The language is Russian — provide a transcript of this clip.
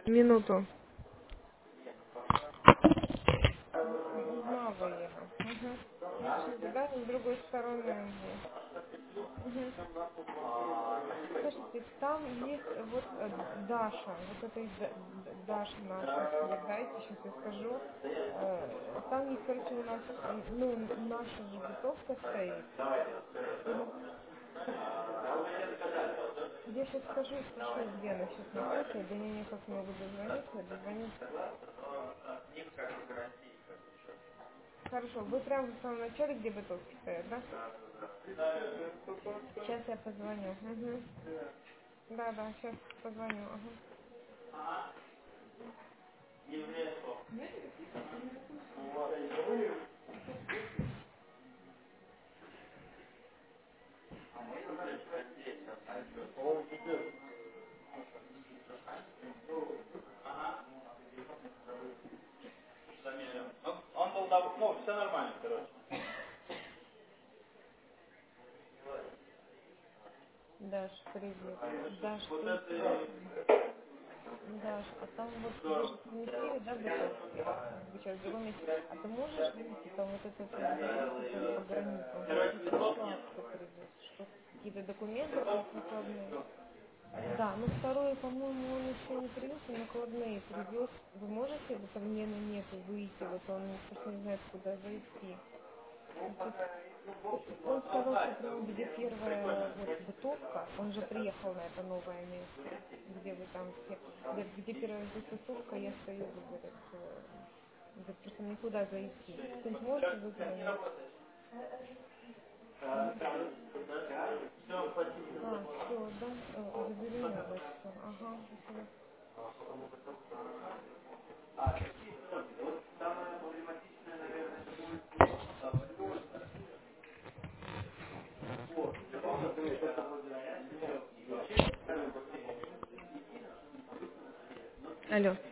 Минуту. Узнала я. Угу. Видишь, ни туда, ни с другой стороны. Угу. Слушайте, там есть вот Даша, вот это Даша наша, дайте, сейчас я скажу. Там есть, короче, у нас, ну, наша же бытовка стоит. Мгм. Я сейчас скажу и спрошу, где она сейчас находится, до нее никак не могу дозвониться, дозвониться. Хорошо, вы прямо в самом начале, где бытовки стоят, да? Сейчас я позвоню. Угу. Да, да, сейчас позвоню. Ага. Он был, ну, все нормально, короче. Даш, привет. Даш, ты Даш, а там вот вы же совместили, да, бытовки? Вы сейчас в другом месте. А ты можешь выйти, там вот этот вот дверь, который по границе, он там какие-то неполадки привез, что какие-то документы там накладные. Да, ну второе, по-моему, он еще не привез, он накладные привез. Вы можете, вот там Лены нету, выйти, вот он просто не знает, куда зайти. Он щас Он сказал, что прям где первая вот бытовка, он же приехал на это новое место, где вы там все, говорит, где первая здесь бытовка, я стою, говорит, говорит, просто никуда зайти. Кто-нибудь можете вызвонить? Мгм. А, все, да, заберу его, все, ага, спасибо. Алло.